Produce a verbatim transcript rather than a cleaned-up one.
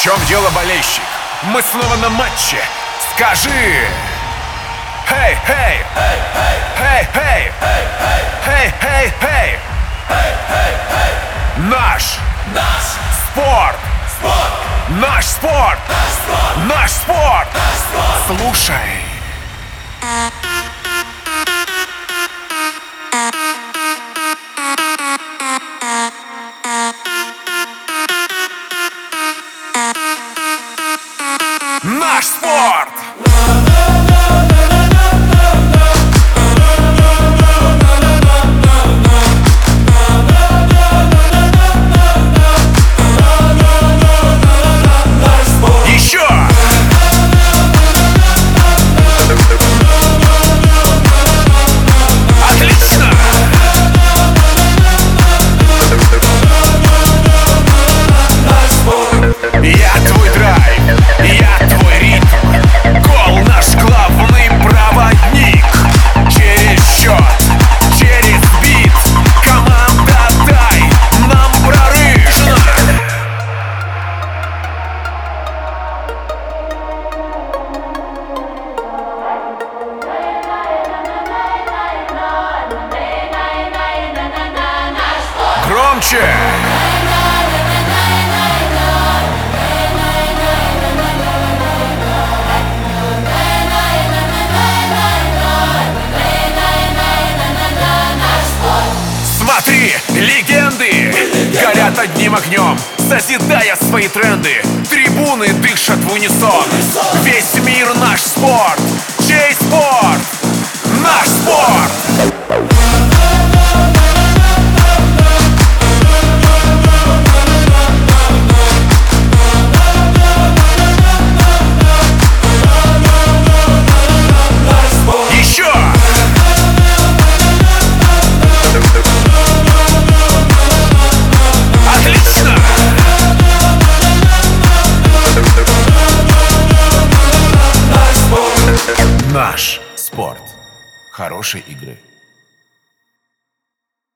В чем дело, болельщик? Мы снова на матче. Скажи. Хей, хей, хей, хей, хей, хей, хей. Наш, Наш спорт, спорт, наш спорт, наш спорт, наш спорт. наш спорт. Слушай. Наш спорт. Еще. Отлично. Я твой драйв, я твой ритм. Гол наш главный проводник. Через счет, через бит. Команда, дай нам прорыв. Громче. Смотри, легенды горят одним огнем, созидая свои тренды. Трибуны дышат в унисон. Весь мир наш спорт. Чей спорт? Наш спорт. Еще. Отлично. Наш спорт хорошей игры.